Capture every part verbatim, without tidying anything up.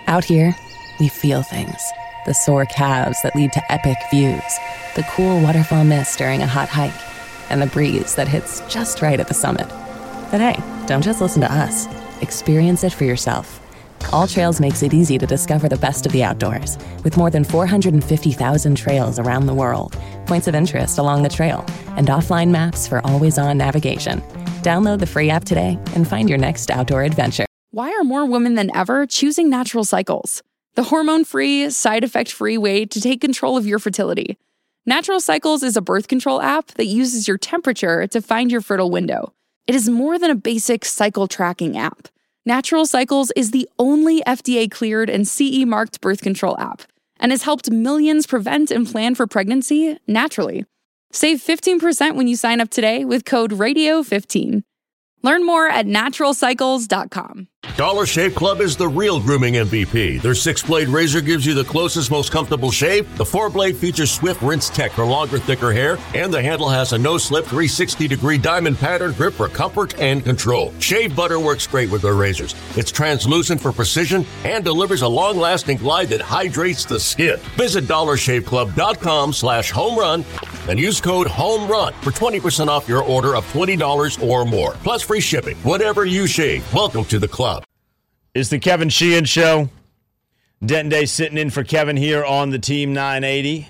Out here, we feel things. The sore calves that lead to epic views, the cool waterfall mist during a hot hike, and the breeze that hits just right at the summit. But hey, don't just listen to us. Experience it for yourself. All Trails makes it easy to discover the best of the outdoors, with more than four hundred fifty thousand trails around the world, points of interest along the trail, and offline maps for always-on navigation. Download the free app today and find your next outdoor adventure. Why are more women than ever choosing Natural Cycles? The hormone-free, side-effect-free way to take control of your fertility. Natural Cycles is a birth control app that uses your temperature to find your fertile window. It is more than a basic cycle tracking app. Natural Cycles is the only F D A-cleared and C E-marked birth control app and has helped millions prevent and plan for pregnancy naturally. Save fifteen percent when you sign up today with code radio fifteen. Learn more at natural cycles dot com. Dollar Shave Club is the real grooming M V P. Their six-blade razor gives you the closest, most comfortable shave. The four-blade features swift rinse tech for longer, thicker hair. And the handle has a no-slip three hundred sixty degree diamond pattern grip for comfort and control. Shave butter works great with their razors. It's translucent for precision and delivers a long-lasting glide that hydrates the skin. Visit dollar shave club dot com slash home run and use code HOMERUN for twenty percent off your order of twenty dollars or more. Plus free shipping. Whatever you shave, welcome to the club. It's the Kevin Sheehan Show. Denton Day sitting in for Kevin here on the Team nine eighty.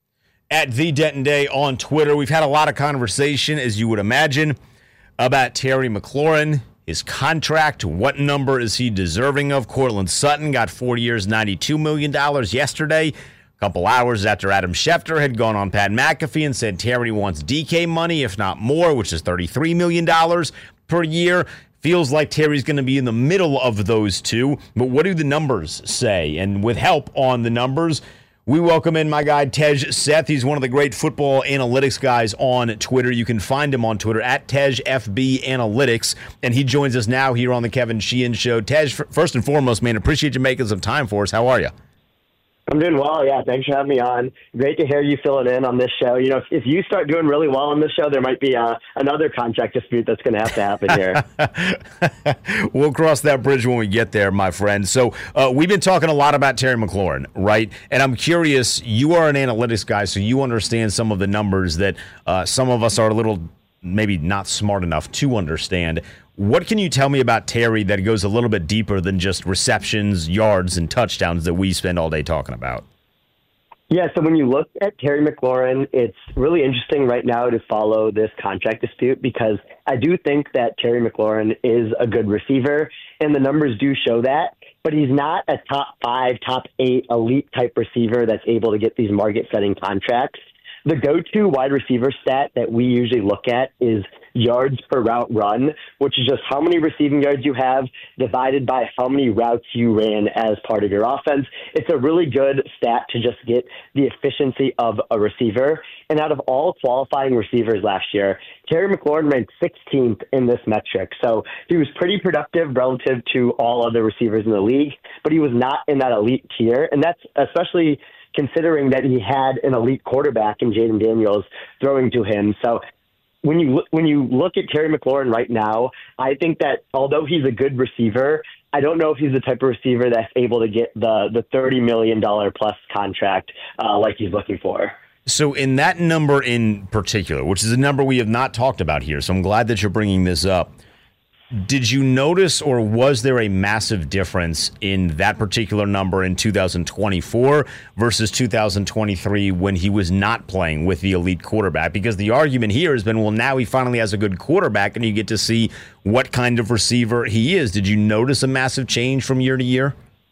At the Denton Day on Twitter. We've had a lot of conversation, as you would imagine, about Terry McLaurin, his contract. What number is he deserving of? Courtland Sutton got four years, ninety-two million dollars yesterday. A couple hours after Adam Schefter had gone on Pat McAfee and said Terry wants D K money, if not more, which is thirty-three million dollars per year. Feels like Terry's going to be in the middle of those two, but what do the numbers say? And with help on the numbers, we welcome in my guy Tej Seth. He's one of the great football analytics guys on Twitter. You can find him on Twitter at Tej F B Analytics, and he joins us now here on the Kevin Sheehan Show. Tej, first and foremost, man, appreciate you making some time for us. How are you? I'm doing well, yeah. Thanks for having me on. Great to hear you filling in on this show. You know, if, if you start doing really well on this show, there might be uh, another contract dispute that's going to have to happen here. We'll cross that bridge when we get there, my friend. So uh, we've been talking a lot about Terry McLaurin, right? And I'm curious, you are an analytics guy, so you understand some of the numbers that uh, some of us are a little maybe not smart enough to understand. What can you tell me about Terry that goes a little bit deeper than just receptions, yards, and touchdowns that we spend all day talking about? Yeah, so when you look at Terry McLaurin, it's really interesting right now to follow this contract dispute because I do think that Terry McLaurin is a good receiver, and the numbers do show that, but he's not a top five, top eight elite type receiver that's able to get these market-setting contracts. The go-to wide receiver stat that we usually look at is yards per route run, which is just how many receiving yards you have divided by how many routes you ran as part of your offense. It's a really good stat to just get the efficiency of a receiver. And out of all qualifying receivers last year, Terry McLaurin ranked sixteenth in this metric. So he was pretty productive relative to all other receivers in the league, but he was not in that elite tier. And that's especially considering that he had an elite quarterback in Jaden Daniels throwing to him. So when you when you look at Terry McLaurin right now, I think that although he's a good receiver, I don't know if he's the type of receiver that's able to get the the thirty million dollars plus contract uh, like he's looking for. So in that number in particular, which is a number we have not talked about here, so I'm glad that you're bringing this up, did you notice or was there a massive difference in that particular number in two thousand twenty-four versus two thousand twenty-three when he was not playing with the elite quarterback? Because the argument here has been, well, now he finally has a good quarterback and you get to see what kind of receiver he is. Did you notice a massive change from year to year?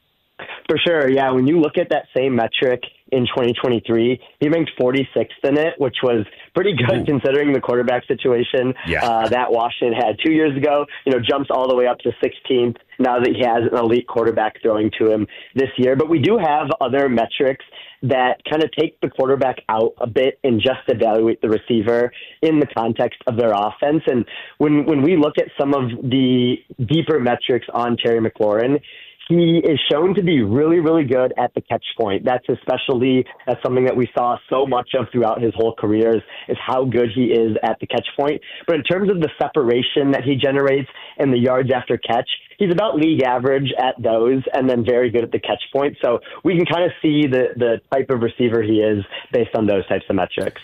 For sure, yeah. When you look at that same metric in twenty twenty-three, he ranked forty-sixth in it, which was pretty good Ooh. considering the quarterback situation yeah. uh, that Washington had two years ago. You know, jumps all the way up to sixteenth now that he has an elite quarterback throwing to him this year. But we do have other metrics that kind of take the quarterback out a bit and just evaluate the receiver in the context of their offense. And when when we look at some of the deeper metrics on Terry McLaurin, he is shown to be really, really good at the catch point. That's especially that's something that we saw so much of throughout his whole career is, is how good he is at the catch point. But in terms of the separation that he generates and the yards after catch, he he's about league average at those and then very good at the catch point. So we can kind of see the, the type of receiver he is based on those types of metrics.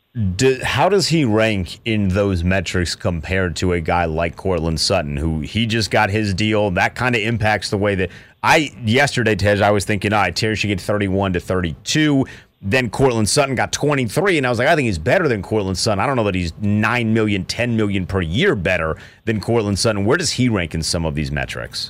Do, how does he rank in those metrics compared to a guy like Courtland Sutton, who he just got his deal? That kind of impacts the way that I yesterday, Tej, I was thinking, all right, Terry should get thirty-one to thirty-two. Then Courtland Sutton got twenty-three, and I was like, I think he's better than Courtland Sutton. I don't know that he's nine million dollars, ten million dollars per year better than Courtland Sutton. Where does he rank in some of these metrics?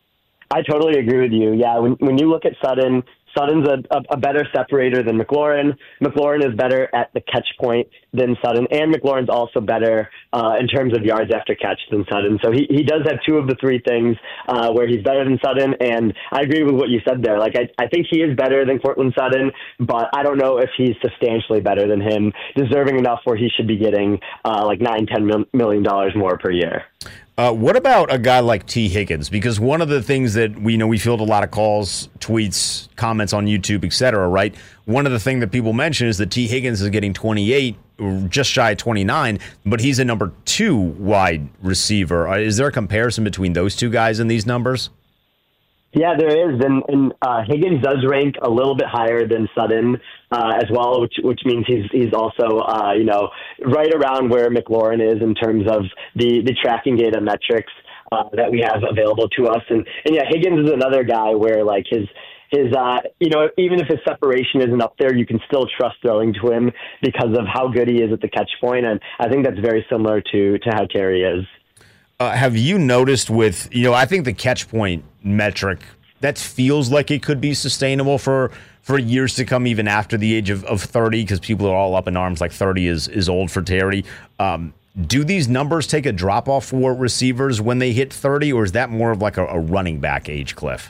I totally agree with you. Yeah, when when you look at Sutton, Sutton's a, a, a better separator than McLaurin. McLaurin is better at the catch point than Sutton, and McLaurin's also better uh, in terms of yards after catch than Sutton. So he, he does have two of the three things uh, where he's better than Sutton, and I agree with what you said there. Like I, I think he is better than Courtland Sutton, but I don't know if he's substantially better than him, deserving enough where he should be getting uh, like nine, ten million dollars more per year. Uh, what about a guy like T. Higgins? Because one of the things that we you know we field a lot of calls, tweets, comments on YouTube, et cetera, right? One of the things that people mention is that T. Higgins is getting twenty-eight, just shy of twenty-nine, but he's a number two wide receiver. Is there a comparison between those two guys in these numbers? Yeah, there is, and, and uh, Higgins does rank a little bit higher than Sutton uh, as well, which which means he's he's also uh, you know right around where McLaurin is in terms of the, the tracking data metrics uh, that we have available to us. And and yeah, Higgins is another guy where like his his uh, you know even if his separation isn't up there, you can still trust throwing to him because of how good he is at the catch point, and I think that's very similar to to how Terry is. Uh, have you noticed with, you know, I think the catch point metric, that feels like it could be sustainable for, for years to come, even after the age of, of thirty, because people are all up in arms like thirty is, is old for Terry. Um, do these numbers take a drop off for receivers when they hit thirty, or is that more of like a, a running back age cliff?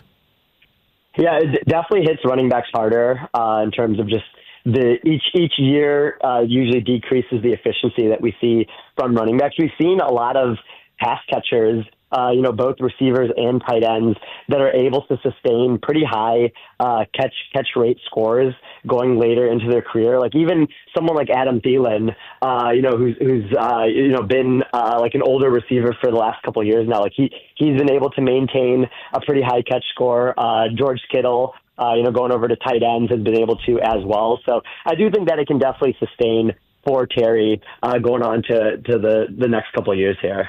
Yeah, it definitely hits running backs harder uh, in terms of just the each each year uh, usually decreases the efficiency that we see from running backs. We've seen a lot of pass catchers, uh, you know, both receivers and tight ends that are able to sustain pretty high uh, catch catch rate scores going later into their career. Like even someone like Adam Thielen, uh, you know, who's who's uh, you know been uh, like an older receiver for the last couple of years now. Like he he's been able to maintain a pretty high catch score. Uh, George Kittle, uh, you know, going over to tight ends has been able to as well. So I do think that it can definitely sustain for Terry uh, going on to, to the, the next couple of years here.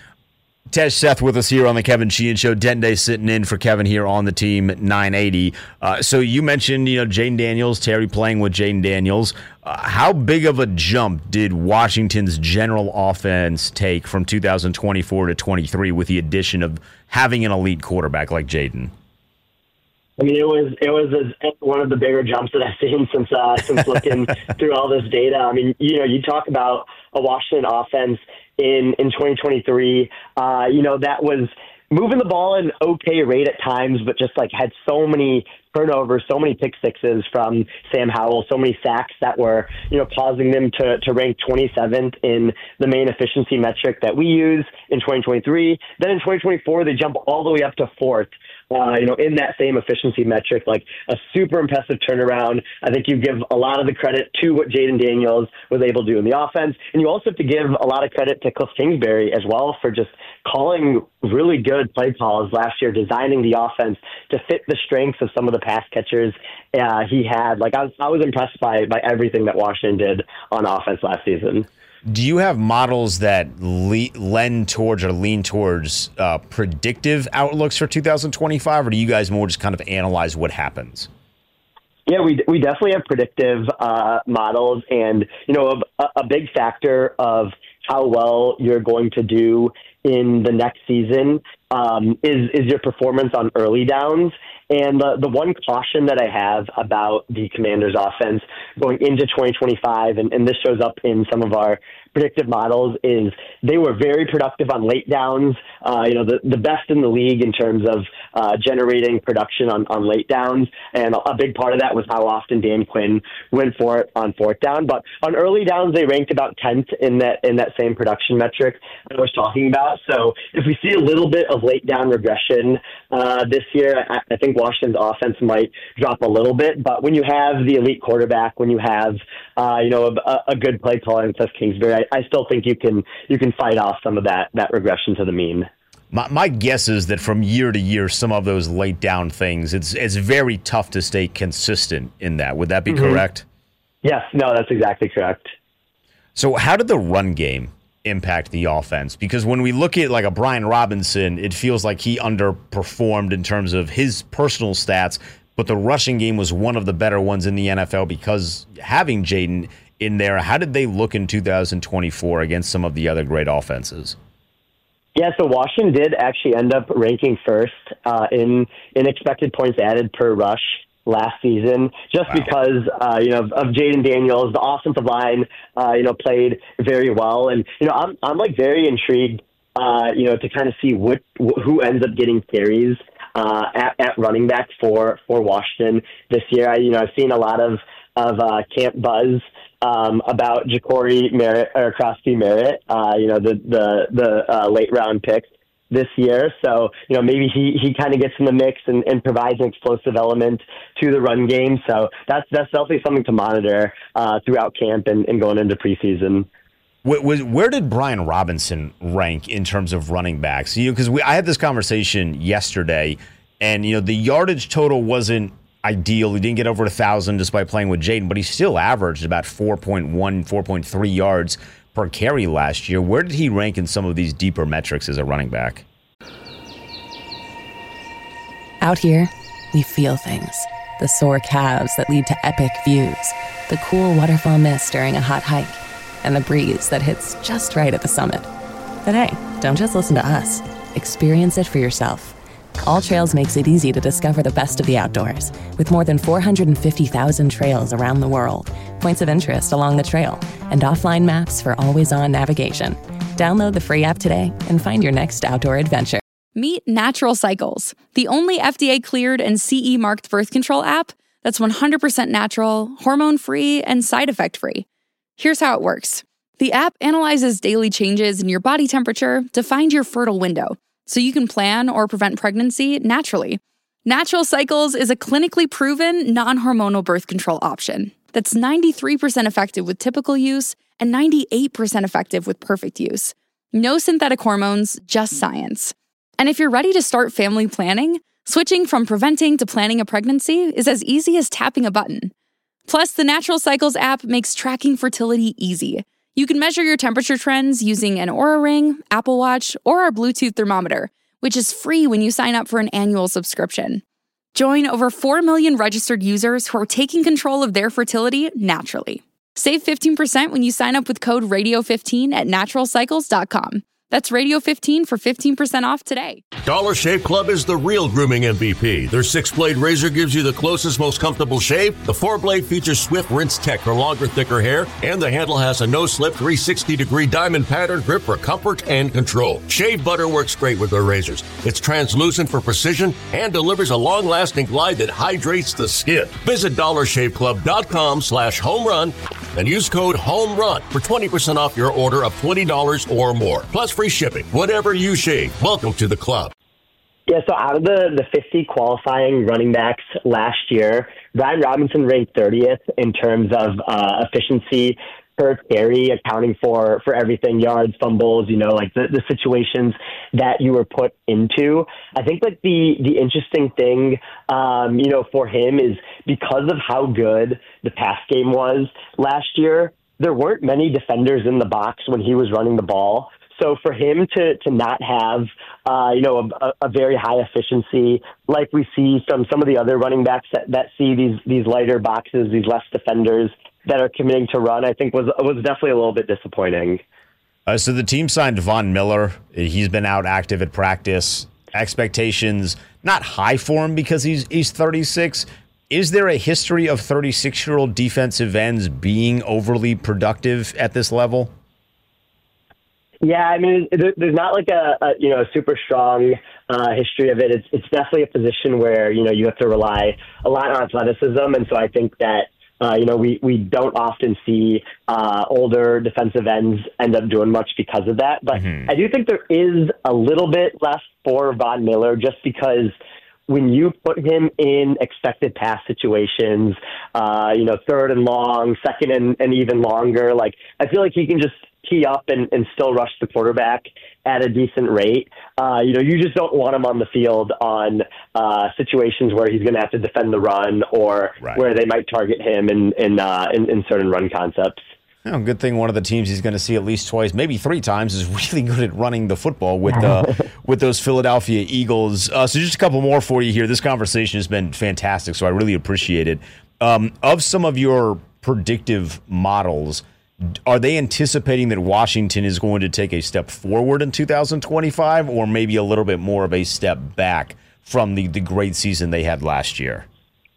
Tej Seth with us here on the Kevin Sheehan Show. Denton Day sitting in for Kevin here on the team nine eighty. Uh, so you mentioned, you know, Jayden Daniels, Terry playing with Jayden Daniels. Uh, how big of a jump did Washington's general offense take from two thousand twenty-four to twenty-three with the addition of having an elite quarterback like Jayden? I mean, it was it was a, one of the bigger jumps that I've seen since uh, since looking through all this data. I mean, you know, you talk about a Washington offense in in twenty twenty-three. Uh, you know, that was moving the ball at an okay rate at times, but just like had so many turnovers, so many pick sixes from Sam Howell, so many sacks that were, you know, causing them to, to rank twenty-seventh in the main efficiency metric that we use in twenty twenty-three. Then in twenty twenty-four, they jump all the way up to fourth. Uh, you know, in that same efficiency metric, like a super impressive turnaround. I think you give a lot of the credit to what Jayden Daniels was able to do in the offense. And you also have to give a lot of credit to Cliff Kingsbury as well for just calling really good play calls last year, designing the offense to fit the strengths of some of the pass catchers uh, he had. Like I was, I was impressed by, by everything that Washington did on offense last season. Do you have models that le- lend towards or lean towards uh, predictive outlooks for two thousand twenty-five, or do you guys more just kind of analyze what happens? Yeah, we we definitely have predictive uh, models, and you know, a, a big factor of how well you're going to do in the next season um, is is your performance on early downs. And the, the one caution that I have about the Commanders offense going into twenty twenty-five, and, and this shows up in some of our predictive models, is they were very productive on late downs, uh, you know, the, the best in the league in terms of uh, generating production on, on late downs. And a big part of that was how often Dan Quinn went for it on fourth down. But on early downs, they ranked about tenth in that in that same production metric I was talking about. So if we see a little bit of late down regression uh, this year, I, I think Washington's offense might drop a little bit. But when you have the elite quarterback, when you have uh, you know a, a good play caller in Cliff Kingsbury, I, I still think you can you can fight off some of that that regression to the mean. My, my guess is that from year to year, some of those late down things, it's it's very tough to stay consistent in that. Would that be mm-hmm. correct? Yes, no, that's exactly correct. So how did the run game impact the offense? Because when we look at like a Brian Robinson, it feels like he underperformed in terms of his personal stats, but the rushing game was one of the better ones in the N F L because having Jayden in there, how did they look in two thousand twenty-four against some of the other great offenses? Yeah, so Washington did actually end up ranking first uh, in, in expected points added per rush last season, just wow. because, uh, you know, of, of Jayden Daniels. The offensive line, uh, you know, played very well. And, you know, I'm, I'm like very intrigued, uh, you know, to kind of see what, wh- who ends up getting carries uh, at, at running back for, for Washington this year. I, you know, I've seen a lot of, of uh, camp buzz um, about Ja'Cory Merritt or Crosby Merritt, uh, you know, the, the, the uh, late round pick this year. So, you know, maybe he, he kind of gets in the mix and, and provides an explosive element to the run game. So that's that's definitely something to monitor uh, throughout camp and, and going into preseason. Where, where did Brian Robinson rank in terms of running backs? You know, because we I had this conversation yesterday, and, you know, the yardage total wasn't ideal. He didn't get over a thousand despite playing with Jayden, but he still averaged about four point one, four point three yards per carry last year. Where did he rank in some of these deeper metrics as a running back? Out here, we feel things. The sore calves that lead to epic views, the cool waterfall mist during a hot hike, and the breeze that hits just right at the summit. But hey, don't just listen to us. Experience it for yourself. All Trails makes it easy to discover the best of the outdoors, with more than four hundred fifty thousand trails around the world, points of interest along the trail, and offline maps for always-on navigation. Download the free app today and find your next outdoor adventure. Meet Natural Cycles, the only F D A-cleared and C E-marked birth control app that's one hundred percent natural, hormone-free, and side effect-free. Here's how it works. The app analyzes daily changes in your body temperature to find your fertile window, so you can plan or prevent pregnancy naturally. Natural Cycles is a clinically proven, non-hormonal birth control option that's ninety-three percent effective with typical use and ninety-eight percent effective with perfect use. No synthetic hormones, just science. And if you're ready to start family planning, switching from preventing to planning a pregnancy is as easy as tapping a button. Plus, the Natural Cycles app makes tracking fertility easy. You can measure your temperature trends using an Oura Ring, Apple Watch, or our Bluetooth thermometer, which is free when you sign up for an annual subscription. Join over four million registered users who are taking control of their fertility naturally. Save fifteen percent when you sign up with code radio fifteen at natural cycles dot com. That's radio fifteen for fifteen percent off today. Dollar Shave Club is the real grooming M V P. Their six-blade razor gives you the closest, most comfortable shave. The four-blade features Swift Rinse Tech for longer, thicker hair. And the handle has a no-slip three sixty degree diamond pattern grip for comfort and control. Shave butter works great with their razors. It's translucent for precision and delivers a long-lasting glide that hydrates the skin. Visit dollar shave club dot com slash home run and use code HOMERUN for twenty percent off your order of twenty dollars or more. Plus free shipping. Whatever you shave. Welcome to the club. Yeah, so out of the, the fifty qualifying running backs last year, Brian Robinson ranked thirtieth in terms of uh, efficiency per carry, accounting for, for everything, yards, fumbles, you know, like the, the situations that you were put into. I think like the, the interesting thing, um, you know, for him is because of how good the pass game was last year, there weren't many defenders in the box when he was running the ball. So for him to, to not have, uh, you know, a, a very high efficiency, like we see from some of the other running backs that, that see these, these lighter boxes, these less defenders that are committing to run, I think was, was definitely a little bit disappointing. Uh, so the team signed Von Miller. He's been out active at practice. Expectations not high for him because he's, he's thirty-six. Is there a history of thirty-six-year-old defensive ends being overly productive at this level? Yeah, I mean, there's not like a, a you know a super strong uh, history of it. It's it's definitely a position where you know you have to rely a lot on athleticism, and so I think that uh, you know we, we don't often see uh, older defensive ends end up doing much because of that. But mm-hmm. I do think there is a little bit left for Von Miller, just because when you put him in expected pass situations, uh, you know, third and long, second and, and even longer, like I feel like he can just tee up and, and still rush the quarterback at a decent rate. Uh, you know, you just don't want him on the field on uh, situations where he's going to have to defend the run or right. where they might target him in in, uh, in in certain run concepts. Oh, good thing one of the teams he's going to see at least twice, maybe three times, is really good at running the football with uh, with those Philadelphia Eagles. Uh, so just a couple more for you here. This conversation has been fantastic, so I really appreciate it. Um, of some of your predictive models, are they anticipating that Washington is going to take a step forward in two thousand twenty-five or maybe a little bit more of a step back from the, the great season they had last year?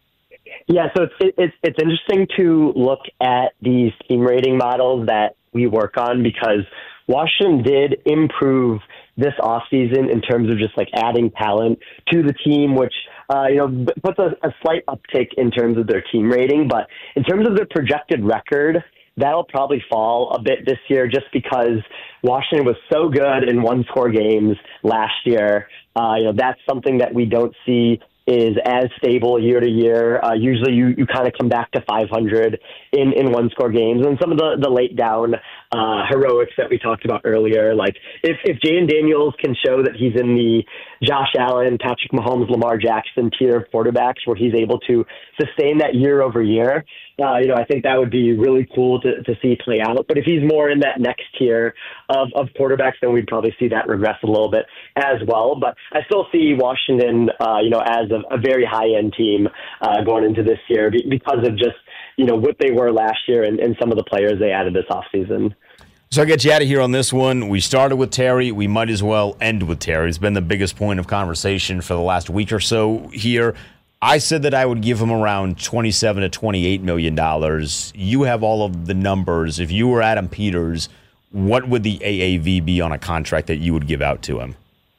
Yeah, so it's, it's it's interesting to look at these team rating models that we work on because Washington did improve this offseason in terms of just like adding talent to the team, which uh, you know puts a, a slight uptick in terms of their team rating. But in terms of their projected record, that'll probably fall a bit this year just because Washington was so good in one-score games last year. Uh, you know, that's something that we don't see is as stable year to year. Uh, usually you, you kind of come back to five hundred in, in one-score games. And some of the, the late-down uh, heroics that we talked about earlier, like if, if Jayden Daniels can show that he's in the Josh Allen, Patrick Mahomes, Lamar Jackson tier of quarterbacks where he's able to sustain that year over year, uh, you know, I think that would be really cool to, to see play out. But if he's more in that next tier of, of quarterbacks, then we'd probably see that regress a little bit as well. But I still see Washington, uh, you know, as a, a very high-end team uh, going into this year because of just, you know, what they were last year and, and some of the players they added this offseason. So I'll get you out of here on this one. We started with Terry. We might as well end with Terry. It's been the biggest point of conversation for the last week or so here. I said that I would give him around twenty-seven to twenty-eight million dollars. You have all of the numbers. If you were Adam Peters, what would the A A V be on a contract that you would give out to him?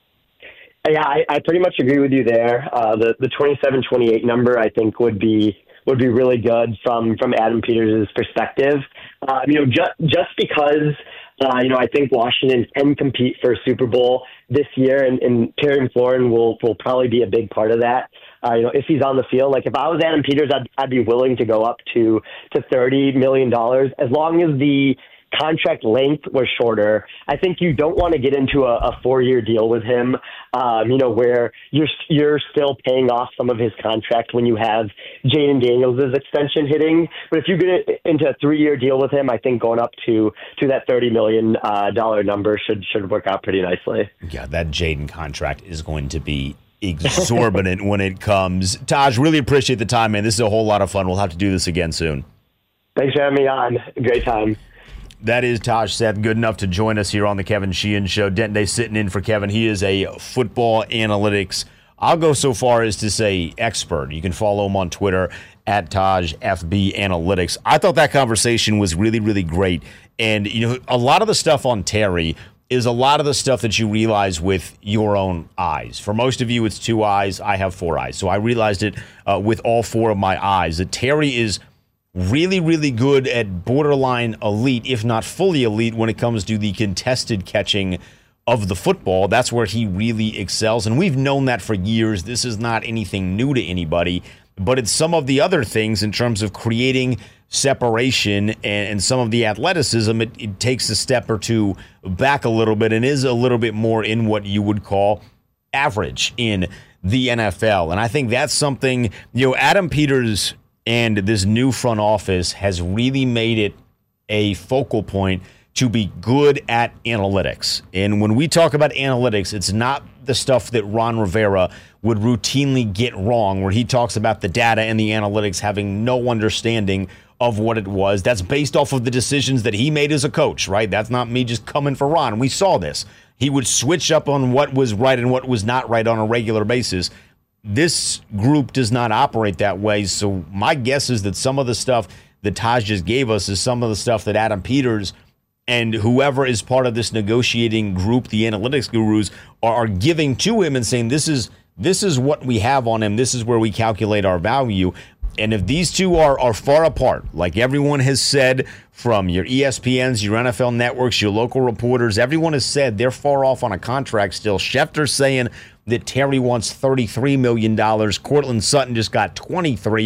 Yeah, I, I pretty much agree with you there. Uh, the the twenty-seven twenty-eight number I think would be would be really good from, from Adam Peters' perspective. Uh, you know, just just because uh, you know I think Washington can compete for a Super Bowl this year, and, and Terry McLaurin will will probably be a big part of that. Uh, you know, if he's on the field, like if I was Adam Peters, I'd I'd be willing to go up to to thirty million dollars as long as the contract length was shorter. I think you don't want to get into a, a four-year deal with him, um, you know, where you're you're still paying off some of his contract when you have Jayden Daniels' extension hitting. But if you get into a three-year deal with him, I think going up to to that thirty million dollars uh, number should should work out pretty nicely. Yeah, that Jayden contract is going to be exorbitant when it comes. Taj, really appreciate the time, man. This is a whole lot of fun. We'll have to do this again soon. Thanks for having me on. Great time. That is Taj Seth, good enough to join us here on the Kevin Sheehan Show. Denton Day sitting in for Kevin. He is a football analytics, I'll go so far as to say expert. You can follow him on Twitter at Taj F B Analytics. I thought that conversation was really, really great. And, you know, a lot of the stuff on Terry is a lot of the stuff that you realize with your own eyes. For most of you, it's two eyes. I have four eyes. So I realized it uh, with all four of my eyes that Terry is really, really good at borderline elite, if not fully elite, when it comes to the contested catching of the football. That's where he really excels. And we've known that for years. This is not anything new to anybody, but it's some of the other things in terms of creating separation and, and some of the athleticism. It, it takes a step or two back a little bit and is a little bit more in what you would call average in the N F L. And I think that's something, you know, Adam Peters and this new front office has really made it a focal point to be good at analytics. And when we talk about analytics, it's not the stuff that Ron Rivera would routinely get wrong, where he talks about the data and the analytics having no understanding of what it was. That's based off of the decisions that he made as a coach, right? That's not me just coming for Ron. We saw this. He would switch up on what was right and what was not right on a regular basis. This group does not operate that way. So my guess is that some of the stuff that Taj just gave us is some of the stuff that Adam Peters and whoever is part of this negotiating group, the analytics gurus, are, are giving to him and saying, this is this is what we have on him. This is where we calculate our value. And if these two are, are far apart, like everyone has said, from your E S P Ns, your N F L networks, your local reporters, everyone has said they're far off on a contract still. Schefter's saying that Terry wants thirty-three million dollars. Cortland Sutton just got twenty-three.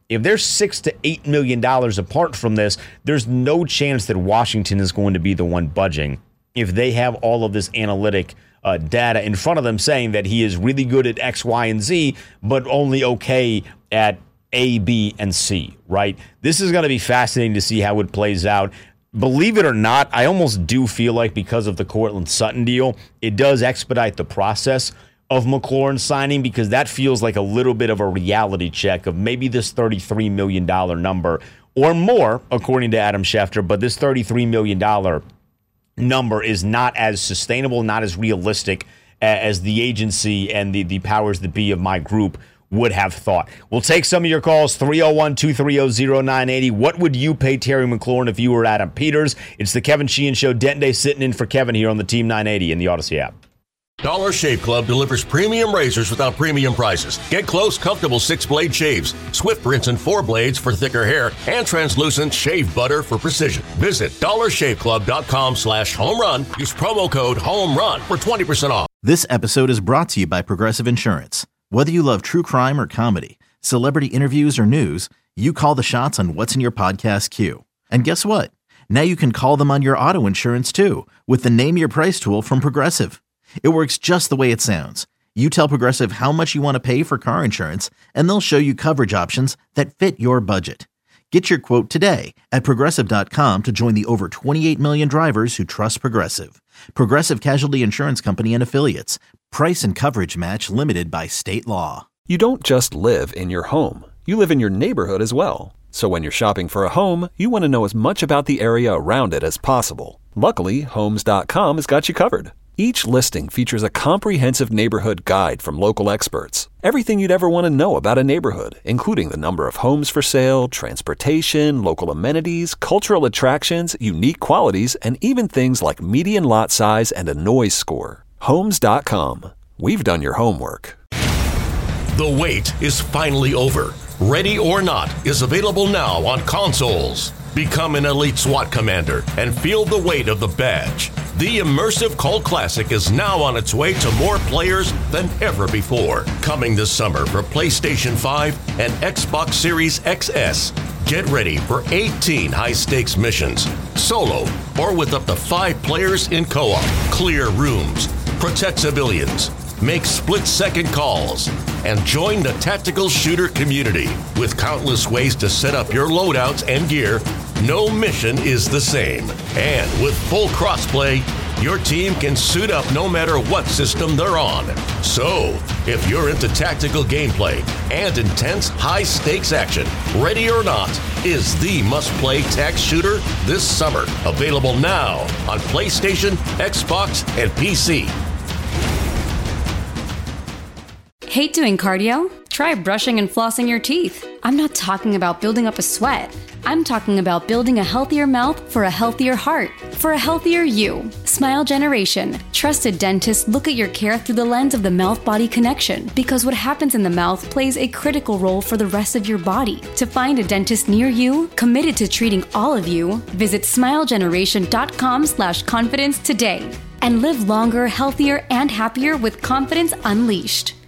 If they're six to eight million dollars apart from this, there's no chance that Washington is going to be the one budging if they have all of this analytic uh, data in front of them saying that he is really good at X, Y, and Z, but only okay at A, B, and C, right? This is going to be fascinating to see how it plays out. Believe it or not, I almost do feel like because of the Courtland Sutton deal, it does expedite the process of McLaurin signing, because that feels like a little bit of a reality check of maybe this thirty-three million dollars number or more, according to Adam Schefter, but this thirty-three million dollars number is not as sustainable, not as realistic as the agency and the, the powers that be of my group would have thought. We'll take some of your calls, three oh one, two three oh, oh nine eight oh. What would you pay Terry McLaurin if you were Adam Peters? It's the Kevin Sheehan Show. Denton Day sitting in for Kevin here on the Team nine eighty in the Odyssey app. Dollar Shave Club delivers premium razors without premium prices. Get close, comfortable six-blade shaves, Swift rinse and four blades for thicker hair, and translucent shave butter for precision. Visit dollar shave club dot com slash home run. Use promo code HOMERUN for twenty percent off. This episode is brought to you by Progressive Insurance. Whether you love true crime or comedy, celebrity interviews or news, you call the shots on what's in your podcast queue. And guess what? Now you can call them on your auto insurance too with the Name Your Price tool from Progressive. It works just the way it sounds. You tell Progressive how much you want to pay for car insurance, and they'll show you coverage options that fit your budget. Get your quote today at Progressive dot com to join the over twenty-eight million drivers who trust Progressive. Progressive Casualty Insurance Company and Affiliates. Price and coverage match limited by state law. You don't just live in your home. You live in your neighborhood as well. So when you're shopping for a home, you want to know as much about the area around it as possible. Luckily, Homes dot com has got you covered. Each listing features a comprehensive neighborhood guide from local experts. Everything you'd ever want to know about a neighborhood, including the number of homes for sale, transportation, local amenities, cultural attractions, unique qualities, and even things like median lot size and a noise score. Homes dot com. We've done your homework. The wait is finally over. Ready or Not is available now on consoles. Become an elite SWAT commander and feel the weight of the badge. The immersive cult classic is now on its way to more players than ever before. Coming this summer for PlayStation five and Xbox Series X S. Get ready for eighteen high-stakes missions, solo or with up to five players in co-op. Clear rooms, protect civilians, make split-second calls, and join the tactical shooter community. With countless ways to set up your loadouts and gear, no mission is the same. And with full crossplay, your team can suit up no matter what system they're on. So, if you're into tactical gameplay and intense high-stakes action, Ready or Not is the must-play tac shooter this summer. Available now on PlayStation, Xbox, and P C. Hate doing cardio? Try brushing and flossing your teeth. I'm not talking about building up a sweat. I'm talking about building a healthier mouth for a healthier heart, for a healthier you. Smile Generation. Trusted dentists look at your care through the lens of the mouth-body connection, because what happens in the mouth plays a critical role for the rest of your body. To find a dentist near you, committed to treating all of you, visit smile generation dot com slash confidence today. And live longer, healthier, and happier with confidence unleashed.